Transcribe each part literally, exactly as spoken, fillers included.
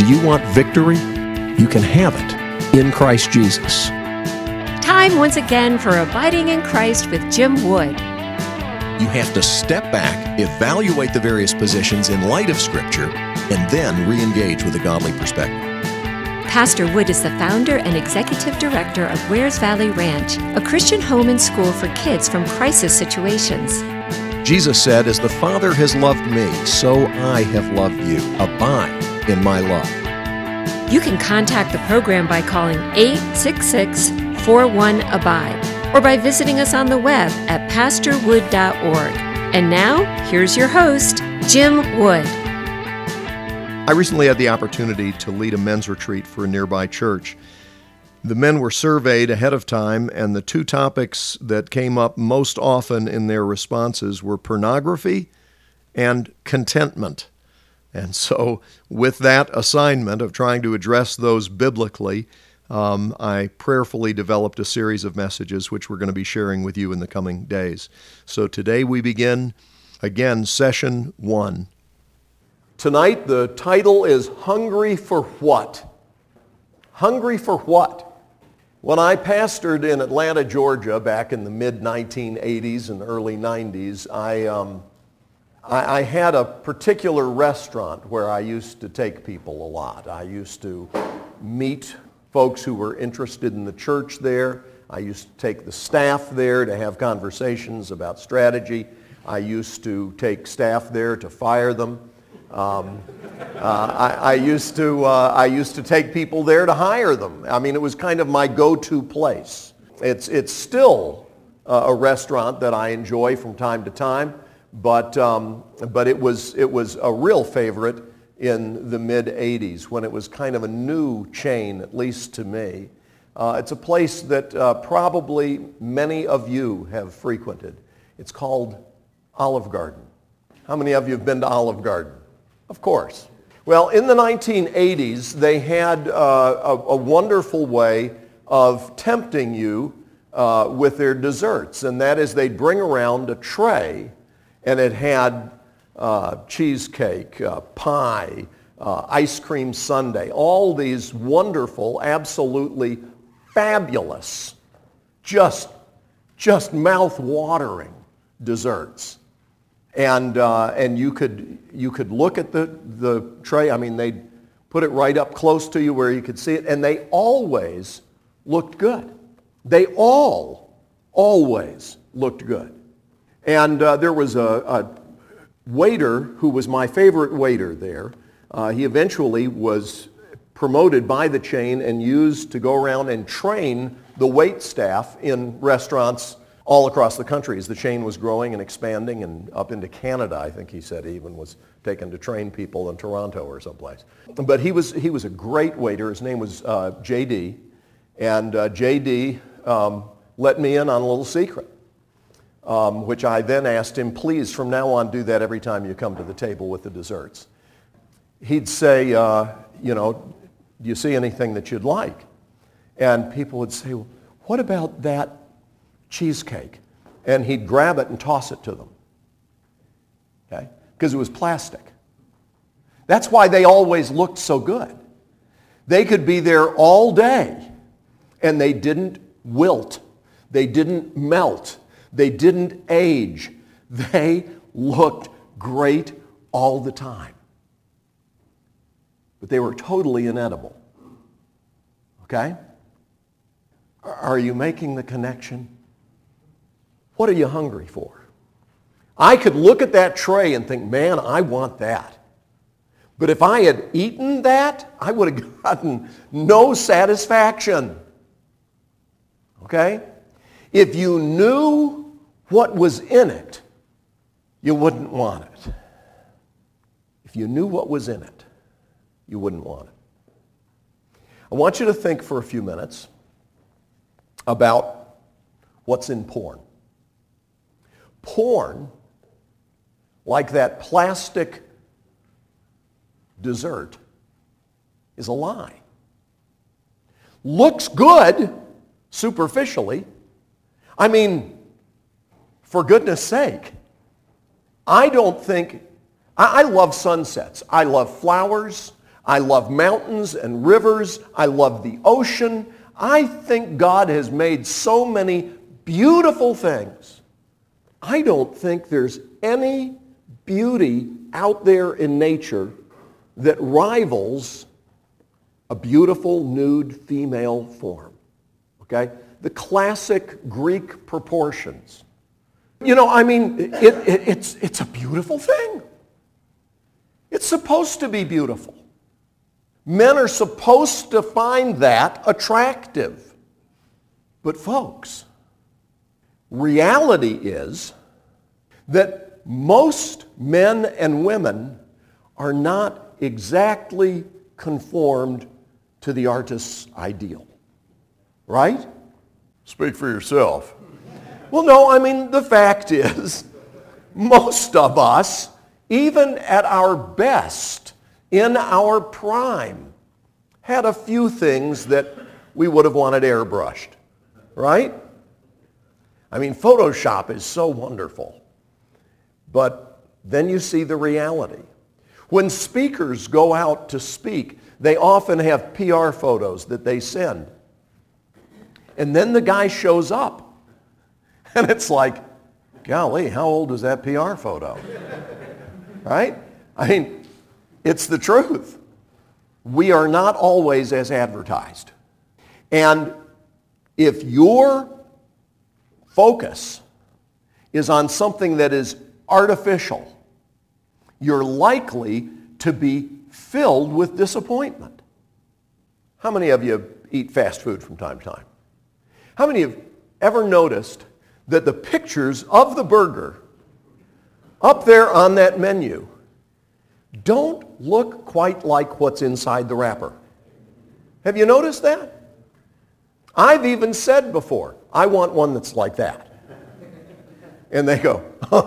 Do you want victory? You can have it in Christ Jesus. Time once again for Abiding in Christ with Jim Wood. You have to step back, evaluate the various positions in light of Scripture, and then re-engage with a godly perspective. Pastor Wood is the founder and executive director of Wares Valley Ranch, a Christian home and school for kids from crisis situations. Jesus said, "As the Father has loved me, so I have loved you. Abide in my love." You can contact the program by calling eight six six, four one, abide or by visiting us on the web at pastor wood dot org. And now, here's your host, Jim Wood. I recently had the opportunity to lead a men's retreat for a nearby church. The men were surveyed ahead of time, and the two topics that came up most often in their responses were pornography and contentment. And so with that assignment of trying to address those biblically, um, I prayerfully developed a series of messages which we're going to be sharing with you in the coming days. So today we begin, again, session one. Tonight, the title is Hungry for What? Hungry for what? When I pastored in Atlanta, Georgia, back in the mid nineteen eighties and early nineties, I, um, I, I had a particular restaurant where I used to take people a lot. I used to meet folks who were interested in the church there. I used to take the staff there to have conversations about strategy. I used to take staff there to fire them. Um, uh, I, I used to uh, I used to take people there to hire them. I mean, it was kind of my go-to place. It's it's still uh, a restaurant that I enjoy from time to time, but um, but it was it was a real favorite in the mid eighties when it was kind of a new chain, at least to me. Uh, it's a place that uh, probably many of you have frequented. It's called Olive Garden. How many of you have been to Olive Garden? Of course. Well, in the nineteen eighties, they had uh, a, a wonderful way of tempting you uh, with their desserts, and that is they'd bring around a tray, and it had uh, cheesecake, uh, pie, uh, ice cream sundae, all these wonderful, absolutely fabulous, just, just mouth-watering desserts. And uh, and you could you could look at the, the tray. I mean, they'd put it right up close to you where you could see it, and they always looked good. They all always looked good. And uh, there was a, a waiter who was my favorite waiter there. Uh, he eventually was promoted by the chain and used to go around and train the wait staff in restaurants all across the country as the chain was growing and expanding, and up into Canada, I think he said he even was taken to train people in Toronto or someplace. But he was he was a great waiter. His name was uh, J D, and uh, J D um, let me in on a little secret, um, which I then asked him, please, from now on, do that every time you come to the table with the desserts. He'd say, uh, you know, do you see anything that you'd like? And people would say, well, what about that cheesecake? And he'd grab it and toss it to them, okay? Because it was plastic. That's why they always looked so good. They could be there all day, and they didn't wilt. They didn't melt. They didn't age. They looked great all the time. But they were totally inedible, okay? Are you making the connection? What are you hungry for? I could look at that tray and think, man, I want that. But if I had eaten that, I would have gotten no satisfaction. Okay? If you knew what was in it, you wouldn't want it. If you knew what was in it, you wouldn't want it. I want you to think for a few minutes about what's in porn. Porn, like that plastic dessert, is a lie. Looks good superficially. I mean, for goodness sake, I don't think, I, I love sunsets. I love flowers. I love mountains and rivers. I love the ocean. I think God has made so many beautiful things. I don't think there's any beauty out there in nature that rivals a beautiful nude female form. Okay? The classic Greek proportions. You know, I mean, it, it, it's, it's a beautiful thing. It's supposed to be beautiful. Men are supposed to find that attractive. But folks, reality is that most men and women are not exactly conformed to the artist's ideal. Right? Speak for yourself. Well, no, I mean, the fact is, most of us, even at our best, in our prime, had a few things that we would have wanted airbrushed, right? I mean, Photoshop is so wonderful. But then you see the reality. When speakers go out to speak, they often have P R photos that they send. And then the guy shows up. And it's like, golly, how old is that P R photo? Right? I mean, it's the truth. We are not always as advertised. And if your focus is on something that is artificial, you're likely to be filled with disappointment. How many of you eat fast food from time to time? How many have ever noticed that the pictures of the burger up there on that menu don't look quite like what's inside the wrapper? Have you noticed that? I've even said before, I want one that's like that. And they go,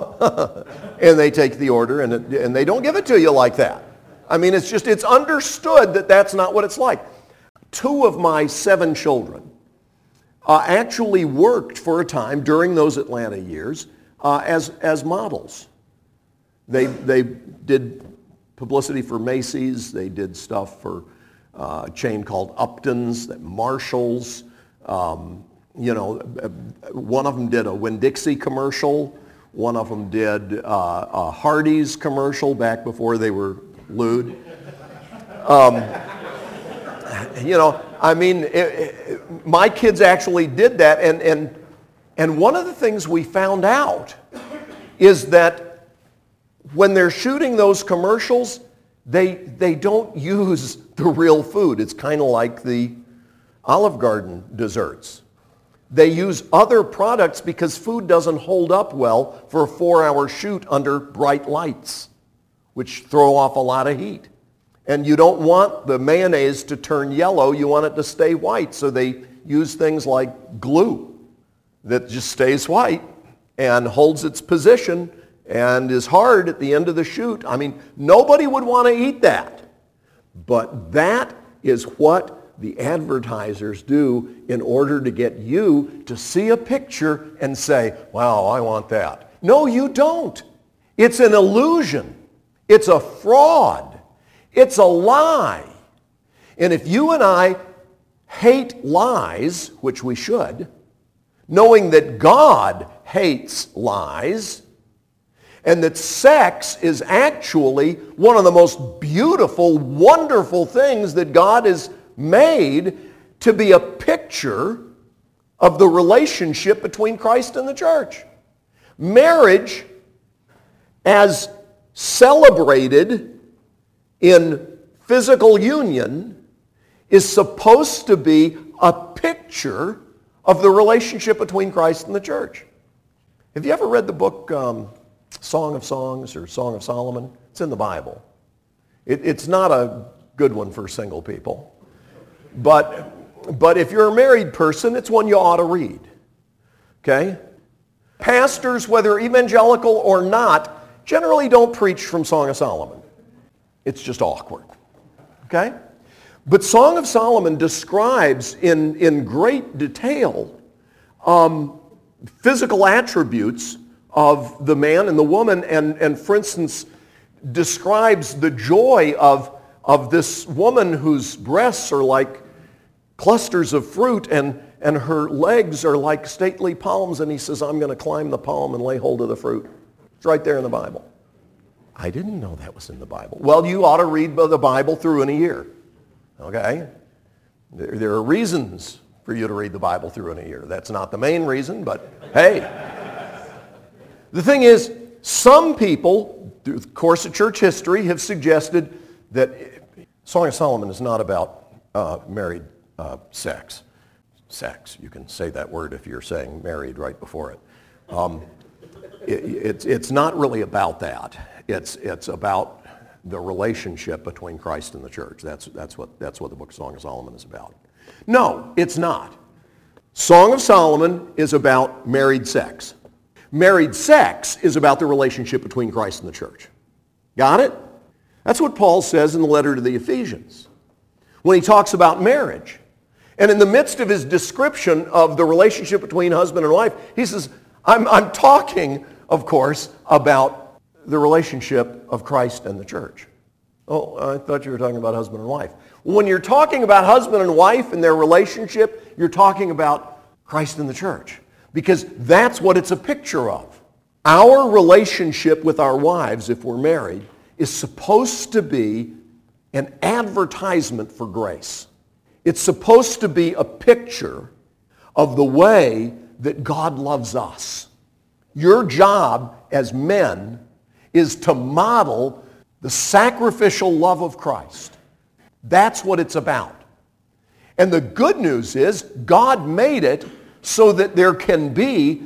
and they take the order, and, it, and they don't give it to you like that. I mean, it's just, it's understood that that's not what it's like. Two of my seven children uh, actually worked for a time during those Atlanta years uh, as, as models. They, they did publicity for Macy's. They did stuff for uh, a chain called Upton's, Marshall's. Um, you know, one of them did a Winn-Dixie commercial. One of them did uh, a Hardee's commercial back before they were lewd. Um, you know, I mean, it, it, my kids actually did that, and, and, and one of the things we found out is that when they're shooting those commercials, they, they don't use the real food. It's kind of like the Olive Garden desserts. They use other products because food doesn't hold up well for a four-hour shoot under bright lights, which throw off a lot of heat. And you don't want the mayonnaise to turn yellow. You want it to stay white. So they use things like glue that just stays white and holds its position and is hard at the end of the shoot. I mean, nobody would want to eat that. But that is what the advertisers do in order to get you to see a picture and say, wow, I want that. No, you don't. It's an illusion. It's a fraud. It's a lie. And if you and I hate lies, which we should, knowing that God hates lies, and that sex is actually one of the most beautiful, wonderful things that God has made to be a picture of the relationship between Christ and the church. Marriage, as celebrated in physical union, is supposed to be a picture of the relationship between Christ and the church. Have you ever read the book um, Song of Songs or Song of Solomon? It's in the Bible. It, it's not a good one for single people. But, but if you're a married person, it's one you ought to read. Okay? Pastors, whether evangelical or not, generally don't preach from Song of Solomon. It's just awkward. Okay? But Song of Solomon describes in, in great detail um, physical attributes of the man and the woman, and, and for instance, describes the joy of, of this woman whose breasts are like clusters of fruit and, and her legs are like stately palms, and he says, I'm going to climb the palm and lay hold of the fruit. It's right there in the Bible. I didn't know that was in the Bible. Well, you ought to read the Bible through in a year, okay? There, there are reasons for you to read the Bible through in a year. That's not the main reason, but hey. The thing is, some people, through the course of church history, have suggested that Song of Solomon is not about uh, married uh, sex. Sex, you can say that word if you're saying married right before it. Um, it it's, it's not really about that. It's, it's about the relationship between Christ and the church. That's, that's, what, that's what the book of Song of Solomon is about. No, it's not. Song of Solomon is about married sex. Married sex is about the relationship between Christ and the church. Got it? That's what Paul says in the letter to the Ephesians when he talks about marriage. And in the midst of his description of the relationship between husband and wife, he says, I'm, I'm talking, of course, about the relationship of Christ and the church. Oh, I thought you were talking about husband and wife. When you're talking about husband and wife and their relationship, you're talking about Christ and the church, because that's what it's a picture of. Our relationship with our wives, if we're married, is supposed to be an advertisement for grace. It's supposed to be a picture of the way that God loves us. Your job as men is to model the sacrificial love of Christ. That's what it's about. And the good news is God made it so that there can be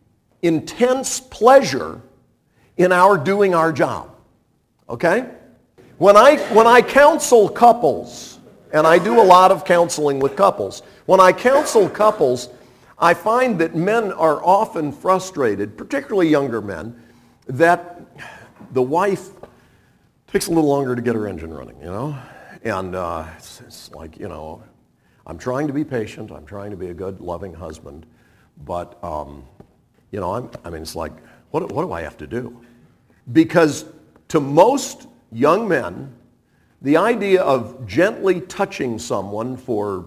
intense pleasure in our doing our job. Okay? When I, when I counsel couples, and I do a lot of counseling with couples, when I counsel couples, I find that men are often frustrated, particularly younger men, that the wife takes a little longer to get her engine running, you know? And uh, it's, it's like, you know, I'm trying to be patient. I'm trying to be a good, loving husband. But, um, you know, I'm, I mean, it's like, what, what do I have to do? Because to most young men, the idea of gently touching someone for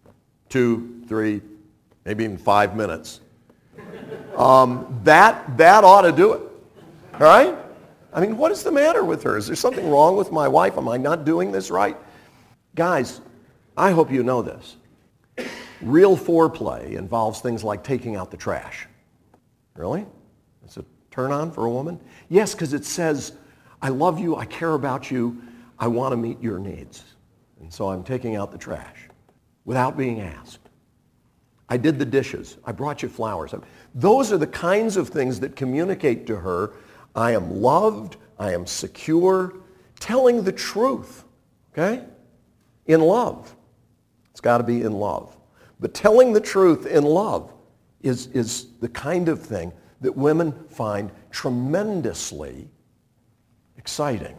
two, three, maybe even five minutes, um, that, that ought to do it, all right? I mean, what is the matter with her? Is there something wrong with my wife? Am I not doing this right? Guys, I hope you know this. Real foreplay involves things like taking out the trash. Really? It's a turn on for a woman? Yes, because it says, I love you, I care about you, I want to meet your needs. And so I'm taking out the trash without being asked. I did the dishes. I brought you flowers. Those are the kinds of things that communicate to her, I am loved, I am secure, telling the truth, okay? In love. It's got to be in love. But telling the truth in love is, is the kind of thing that women find tremendously exciting.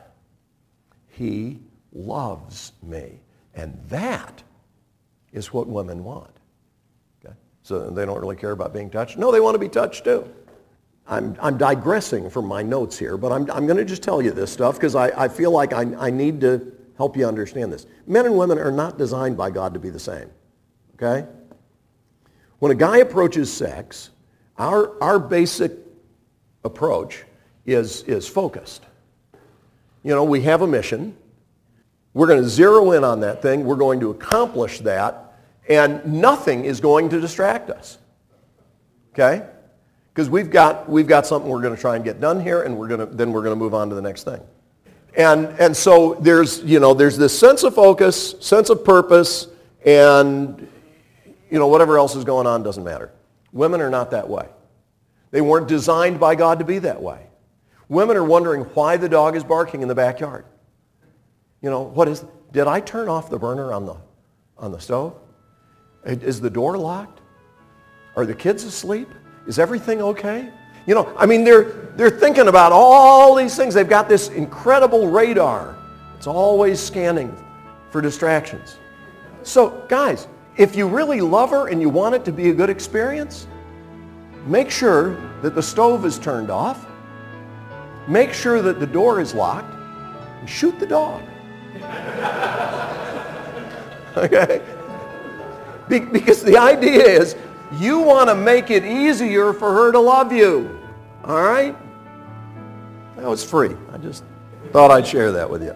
He loves me. And that is what women want. Okay? So they don't really care about being touched? No, they want to be touched too. I'm, I'm digressing from my notes here, but I'm, I'm going to just tell you this stuff because I, I feel like I, I need to help you understand this. Men and women are not designed by God to be the same. Okay? When a guy approaches sex, our, our basic approach is, is focused. You know, we have a mission. We're going to zero in on that thing. We're going to accomplish that, and nothing is going to distract us. Okay? Because we've got, we've got something we're going to try and get done here, and we're going to, then we're going to move on to the next thing. And, and so there's, you know, there's this sense of focus, sense of purpose, and, you know, whatever else is going on doesn't matter. Women are not that way. They weren't designed by God to be that way. Women are wondering why the dog is barking in the backyard. You know, what is, did I turn off the burner on the, on the stove? Is the door locked? Are the kids asleep? Is everything okay? You know, I mean, they're, they're thinking about all these things. They've got this incredible radar. It's always scanning for distractions. So, guys, if you really love her and you want it to be a good experience, make sure that the stove is turned off. Make sure that the door is locked. And shoot the dog. Okay? Be- because the idea is you want to make it easier for her to love you. All right? That was free. I just thought I'd share that with you.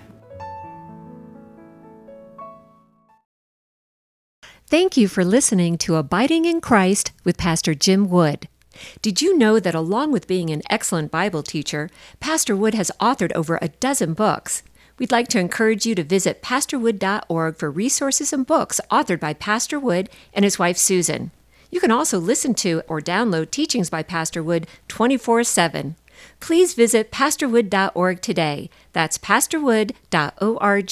Thank you for listening to Abiding in Christ with Pastor Jim Wood. Did you know that along with being an excellent Bible teacher, Pastor Wood has authored over a dozen books? We'd like to encourage you to visit pastor wood dot org for resources and books authored by Pastor Wood and his wife Susan. You can also listen to or download teachings by Pastor Wood twenty-four seven. Please visit pastor wood dot org today. That's pastor wood dot org.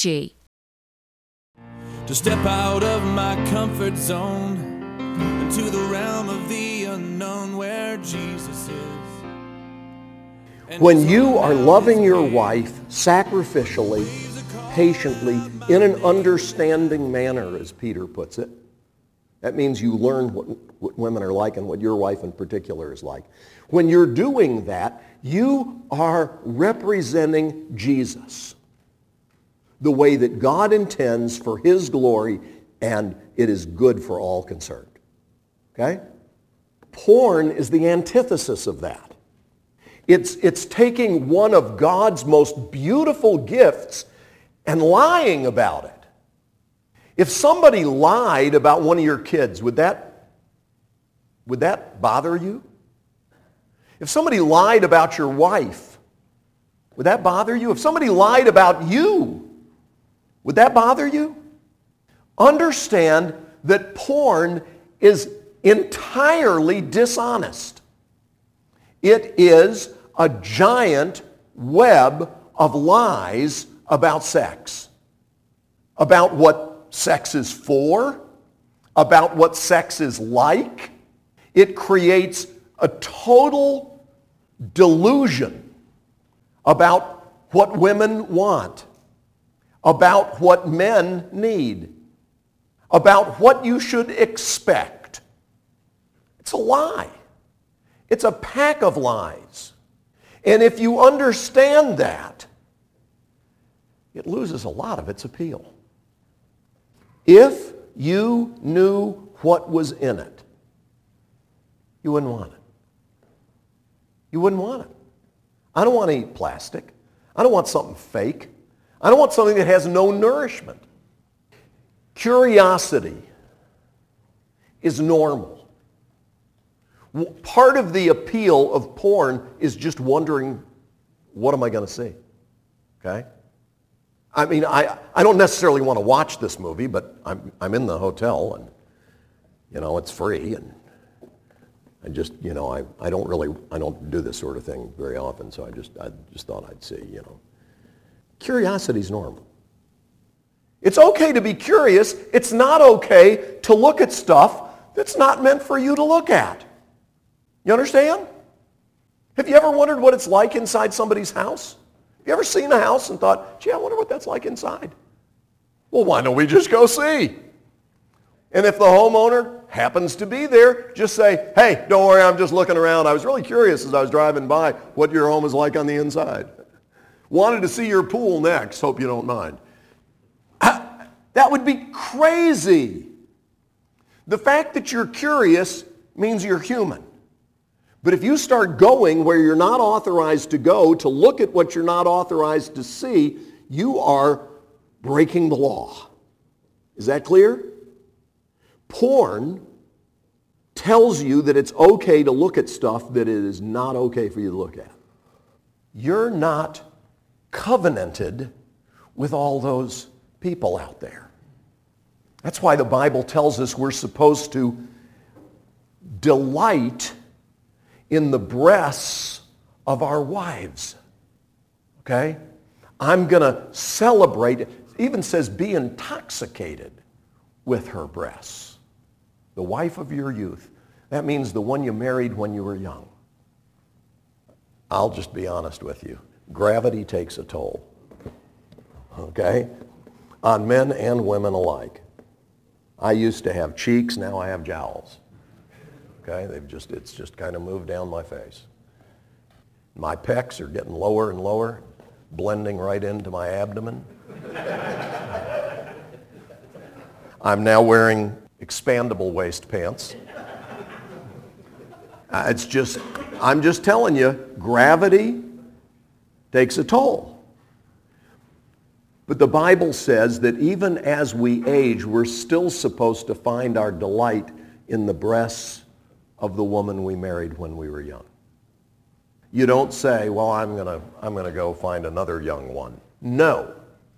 To step out of my comfort zone into the realm of the unknown where Jesus is. And when you are loving your wife sacrificially, patiently, in an understanding manner, as Peter puts it, that means you learn what, what women are like and what your wife in particular is like. When you're doing that, you are representing Jesus, the way that God intends for his glory, and it is good for all concerned. Okay? Porn is the antithesis of that. It's, it's taking one of God's most beautiful gifts and lying about it. If somebody lied about one of your kids, would that, would that bother you? If somebody lied about your wife, would that bother you? If somebody lied about you, would that bother you? Understand that porn is entirely dishonest. It is a giant web of lies about sex, about what sex is for, about what sex is like. It creates a total delusion about what women want, about what men need, about what you should expect. It's a lie. It's a pack of lies. And if you understand that, it loses a lot of its appeal. If you knew what was in it, you wouldn't want it. You wouldn't want it. I don't want to eat plastic. I don't want something fake. I don't want something that has no nourishment. Curiosity is normal. Part of the appeal of porn is just wondering, what am I going to see? Okay? I mean, I, I don't necessarily want to watch this movie, but I'm, I'm in the hotel and, you know, it's free, and I just, you know, I, I don't really, I don't do this sort of thing very often, so I just, I just thought I'd see, you know. Curiosity is normal. It's okay to be curious. It's not okay to look at stuff that's not meant for you to look at. You understand? Have you ever wondered what it's like inside somebody's house? Have you ever seen a house and thought, gee, I wonder what that's like inside? Well, why don't we just go see? And if the homeowner happens to be there, just say, hey, don't worry, I'm just looking around. I was really curious as I was driving by what your home is like on the inside. Wanted to see your pool next. Hope you don't mind. That would be crazy. The fact that you're curious means you're human. But if you start going where you're not authorized to go, to look at what you're not authorized to see, you are breaking the law. Is that clear? Porn tells you that it's okay to look at stuff that it is not okay for you to look at. You're not covenanted with all those people out there. That's why the Bible tells us we're supposed to delight in the breasts of our wives. Okay? I'm going to celebrate. It even says be intoxicated with her breasts. The wife of your youth. That means the one you married when you were young. I'll just be honest with you. Gravity takes a toll. Okay? On men and women alike. I used to have cheeks, now I have jowls. Okay? They've just, it's just kind of moved down my face. My pecs are getting lower and lower, blending right into my abdomen. I'm now wearing expandable waist pants. Uh, it's just, I'm just telling you, gravity takes a toll. But the Bible says that even as we age, we're still supposed to find our delight in the breasts of the woman we married when we were young. You don't say, well, I'm going to I'm going to go find another young one. No.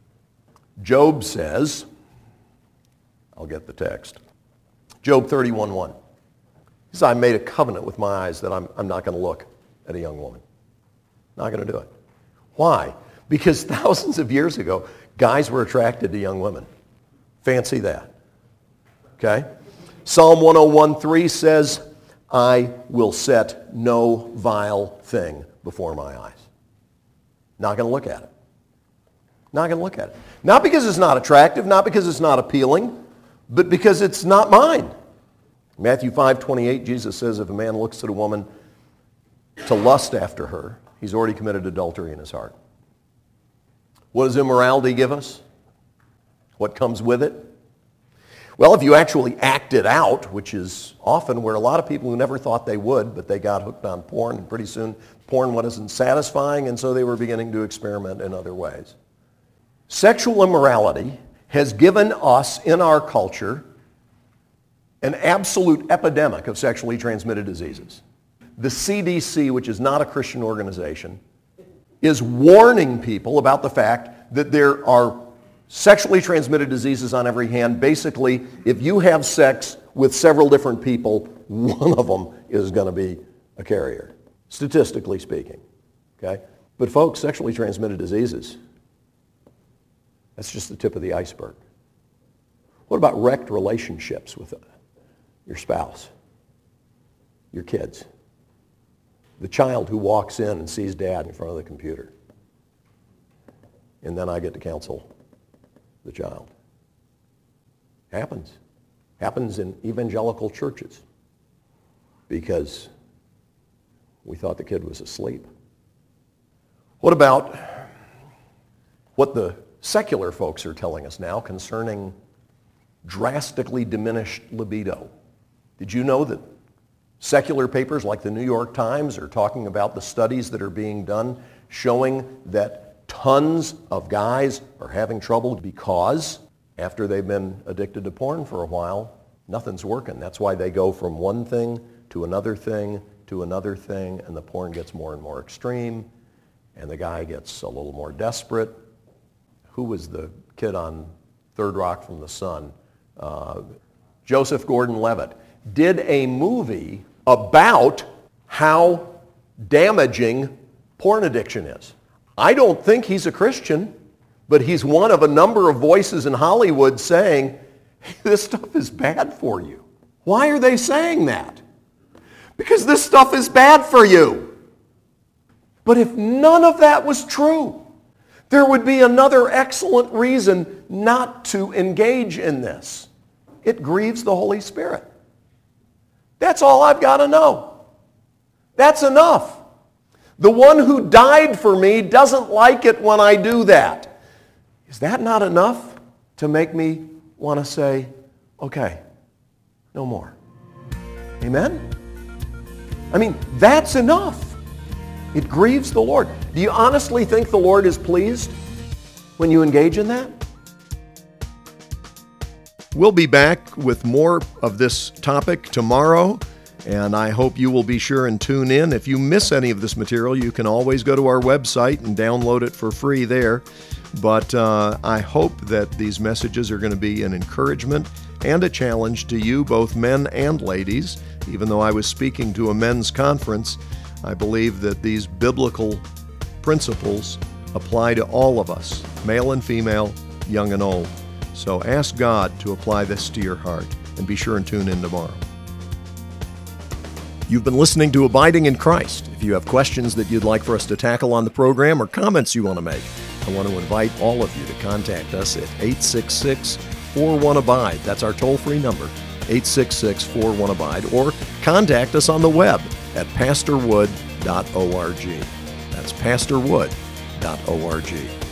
Job says, I'll get the text. Job thirty-one one. He says, I made a covenant with my eyes that I'm, I'm not going to look at a young woman. Not going to do it. Why? Because thousands of years ago, guys were attracted to young women. Fancy that. Okay? Psalm one oh one three says, I will set no vile thing before my eyes. Not going to look at it. Not going to look at it. Not because it's not attractive, not because it's not appealing, but because it's not mine. Matthew five twenty-eight, Jesus says, if a man looks at a woman to lust after her, he's already committed adultery in his heart. What does immorality give us? What comes with it? Well, if you actually act it out, which is often where a lot of people who never thought they would, but they got hooked on porn, and pretty soon porn wasn't satisfying, and so they were beginning to experiment in other ways. Sexual immorality has given us in our culture an absolute epidemic of sexually transmitted diseases. The C D C, which is not a Christian organization, is warning people about the fact that there are sexually transmitted diseases on every hand. Basically, if you have sex with several different people, one of them is going to be a carrier, statistically speaking. Okay? But folks, sexually transmitted diseases, that's just the tip of the iceberg. What about wrecked relationships with your spouse, your kids? The child who walks in and sees dad in front of the computer. And then I get to counsel the child. Happens. Happens in evangelical churches because we thought the kid was asleep. What about what the secular folks are telling us now concerning drastically diminished libido? Did you know that secular papers like the New York Times are talking about the studies that are being done showing that tons of guys are having trouble because after they've been addicted to porn for a while, nothing's working. That's why they go from one thing to another thing to another thing, and the porn gets more and more extreme, and the guy gets a little more desperate. Who was the kid on Third Rock from the Sun? Uh, Joseph Gordon-Levitt did a movie about how damaging porn addiction is. I don't think he's a Christian, but he's one of a number of voices in Hollywood saying, hey, this stuff is bad for you. Why are they saying that? Because this stuff is bad for you. But if none of that was true, there would be another excellent reason not to engage in this. It grieves the Holy Spirit. That's all I've got to know. That's enough. The one who died for me doesn't like it when I do that. Is that not enough to make me want to say, okay, no more? Amen? I mean, that's enough. It grieves the Lord. Do you honestly think the Lord is pleased when you engage in that? We'll be back with more of this topic tomorrow, and I hope you will be sure and tune in. If you miss any of this material, you can always go to our website and download it for free there. But uh, I hope that these messages are going to be an encouragement and a challenge to you, both men and ladies. Even though I was speaking to a men's conference, I believe that these biblical principles apply to all of us, male and female, young and old. So ask God to apply this to your heart, and be sure and tune in tomorrow. You've been listening to Abiding in Christ. If you have questions that you'd like for us to tackle on the program or comments you want to make, I want to invite all of you to contact us at eight six six, four one, abide. That's our toll-free number, eight six six, four one, abide. Or contact us on the web at pastor wood dot org. That's pastor wood dot org.